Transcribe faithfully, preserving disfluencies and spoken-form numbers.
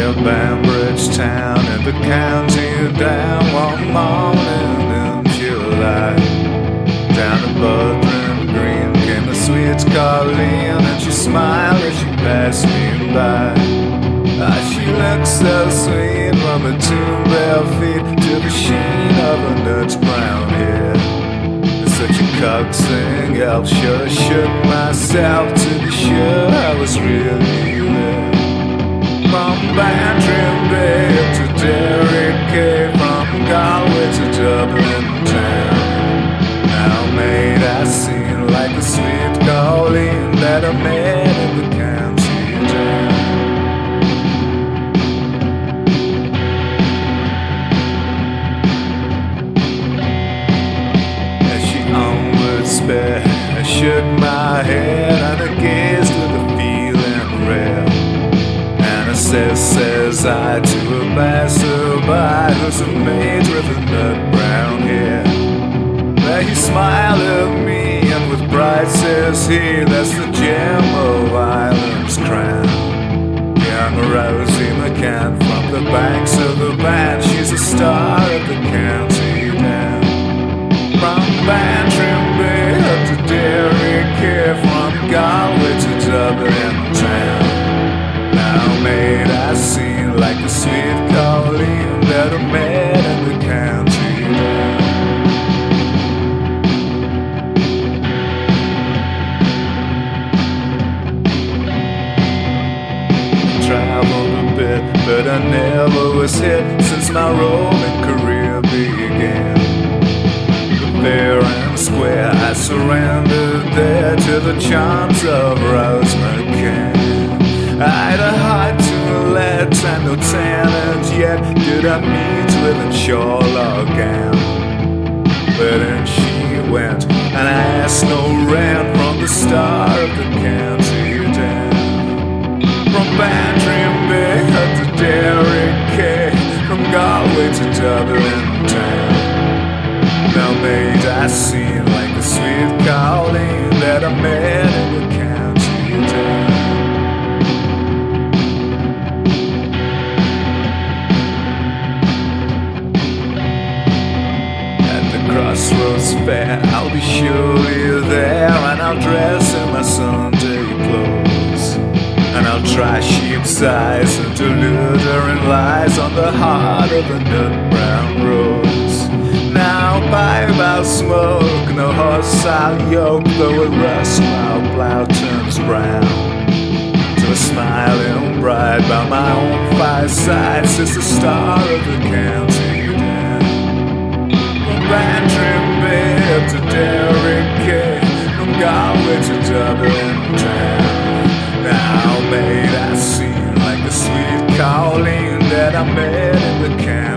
near Banbridge town in the county down one morning in July. Down to Buttram Green came the sweet Colleen, and she smiled as she passed me by. Ah, she looked so sweet from her two bare feet to the sheen of her nuts brown hair. Such a coaxing elf, sure I shook myself to be sure I was really there. From Bantry Bay up to Derry Quay, from Galway to Dublin town. Now made I seem like a sweet Colleen that I met in the county town. As she onward sped, I shook my head and I gazed with a feeling rare. Says, says I to a passerby who's a mage with a nut brown hair. Well, he smiled at me and with pride says he, that's the gem of Ireland's crown. Young Rosie McCann from the banks of the Bann, she's a star of the county down. From Bantry Bay up to Derry Quay, from Galway to Dublin town. Now made I seem like the sweet Colleen that I met in the county down. Traveled a bit, but I never was hit since my roving career began. Fair and square, I surrendered there to the charms of Rose McCann. I'd a heart to let and no tenant yet did I meet with in Sherlock gown. But then she went and I asked no rent from the star of the county down. From Bantry Bay up to Derry Quay, from Galway to Dublin town. Now made I seem like the sweet Colleen that I met in the county town. Crossroads Fair, I'll be surely there, and I'll dress in my Sunday clothes, and I'll try sheep's eyes and deludering lies on the heart of the nut brown rose. Now pipe I'll smoke, no horse I'll yoke, though a rust my plough turns brown. To a smiling bride by my own fireside sits the star of the county down. Bantry Bay up to Derry Quay, from Galway to Dublin town. Now made I seem like the sweet Colleen that I met in the county.